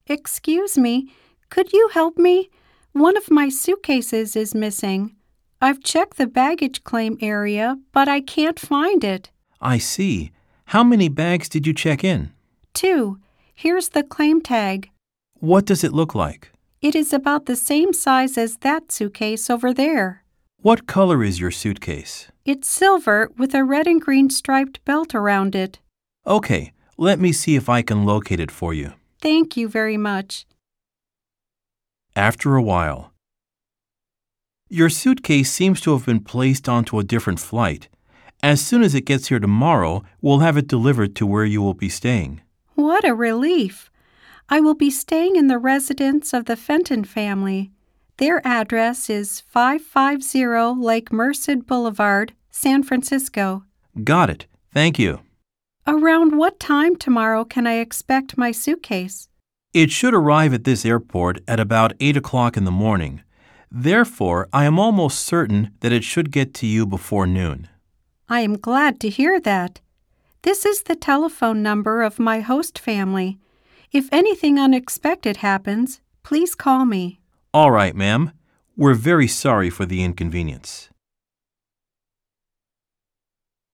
Excuse me, could you help me? One of my suitcases is missing. I've checked the baggage claim area, but I can't find it. I see. How many bags did you check in? 2. Here's the claim tag. What does it look like? It is about the same size as that suitcase over there. What color is your suitcase? It's silver with a red and green striped belt around it. Okay, let me see if I can locate it for you. Thank you very much. After a while. Your suitcase seems to have been placed onto a different flight. As soon as it gets here tomorrow, we'll have it delivered to where you will be staying. What a relief! I will be staying in the residence of the Fenton family. Their address is 550 Lake Merced Boulevard, San Francisco. Got it. Thank you. Around what time tomorrow can I expect my suitcase? It should arrive at this airport at about 8 o'clock in the morning. Therefore, I am almost certain that it should get to you before noon. I am glad to hear that. This is the telephone number of my host family. If anything unexpected happens, please call me. All right, ma'am. We're very sorry for the inconvenience.